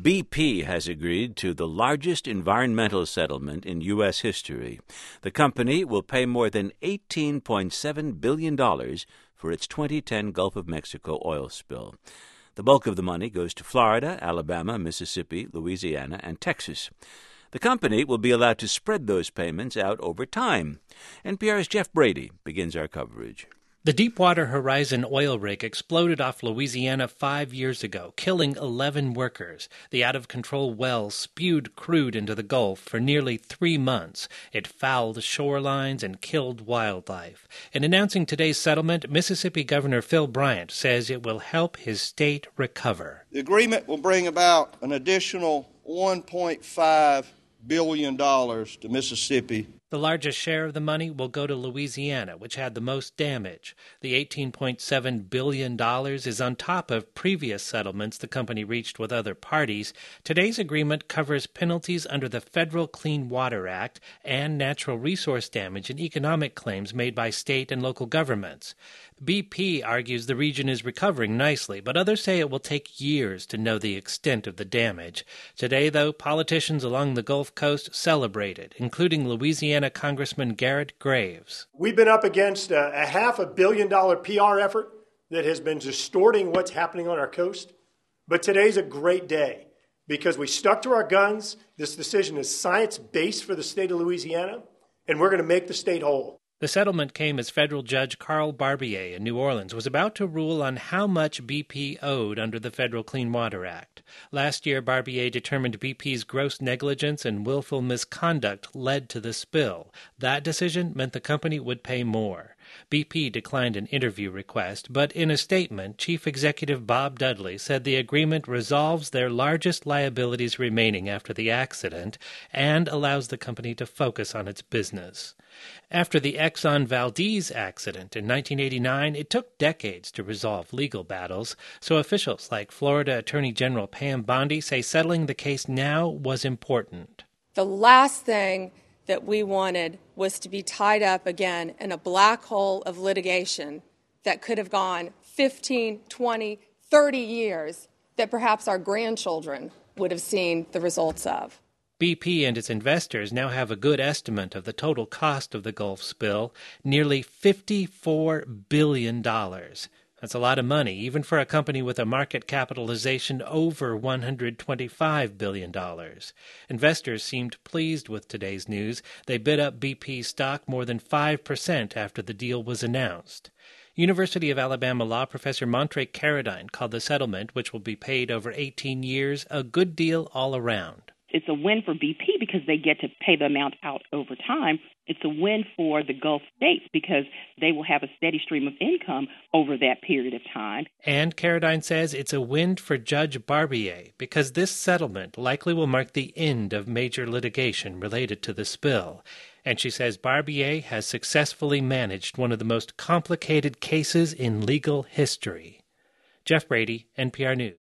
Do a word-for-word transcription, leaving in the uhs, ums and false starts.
B P has agreed to the largest environmental settlement in U S history. The company will pay more than eighteen point seven billion dollars for its twenty ten Gulf of Mexico oil spill. The bulk of the money goes to Florida, Alabama, Mississippi, Louisiana, and Texas. The company will be allowed to spread those payments out over time. N P R's Jeff Brady begins our coverage. The Deepwater Horizon oil rig exploded off Louisiana five years ago, killing eleven workers. The out-of-control well spewed crude into the Gulf for nearly three months. It fouled shorelines and killed wildlife. In announcing today's settlement, Mississippi Governor Phil Bryant says it will help his state recover. The agreement will bring about an additional one point five billion dollars to Mississippi. The largest share of the money will go to Louisiana, which had the most damage. The eighteen point seven billion dollars is on top of previous settlements the company reached with other parties. Today's agreement covers penalties under the Federal Clean Water Act and natural resource damage and economic claims made by state and local governments. B P argues the region is recovering nicely, but others say it will take years to know the extent of the damage. Today, though, politicians along the Gulf Coast celebrated, including Louisiana Congressman Garrett Graves. We've been up against a, a half a billion dollar P R effort that has been distorting what's happening on our coast. But today's a great day because we stuck to our guns. This decision is science-based for the state of Louisiana, and we're going to make the state whole. The settlement came as federal judge Carl Barbier in New Orleans was about to rule on how much B P owed under the Federal Clean Water Act. Last year, Barbier determined B P's gross negligence and willful misconduct led to the spill. That decision meant the company would pay more. B P declined an interview request, but in a statement, Chief Executive Bob Dudley said the agreement resolves their largest liabilities remaining after the accident and allows the company to focus on its business. After the Exxon Valdez accident in nineteen eighty-nine, it took decades to resolve legal battles, so officials like Florida Attorney General Pam Bondi say settling the case now was important. The last thing that we wanted was to be tied up again in a black hole of litigation that could have gone fifteen, twenty, thirty years that perhaps our grandchildren would have seen the results of. B P and its investors now have a good estimate of the total cost of the Gulf spill, nearly fifty-four billion dollars. That's a lot of money, even for a company with a market capitalization over one hundred twenty-five billion dollars. Investors seemed pleased with today's news. They bid up B P stock more than five percent after the deal was announced. University of Alabama law professor Montre Carradine called the settlement, which will be paid over eighteen years, a good deal all around. It's a win for B P because they get to pay the amount out over time. It's a win for the Gulf states because they will have a steady stream of income over that period of time. And Carradine says it's a win for Judge Barbier because this settlement likely will mark the end of major litigation related to the spill. And she says Barbier has successfully managed one of the most complicated cases in legal history. Jeff Brady, N P R News.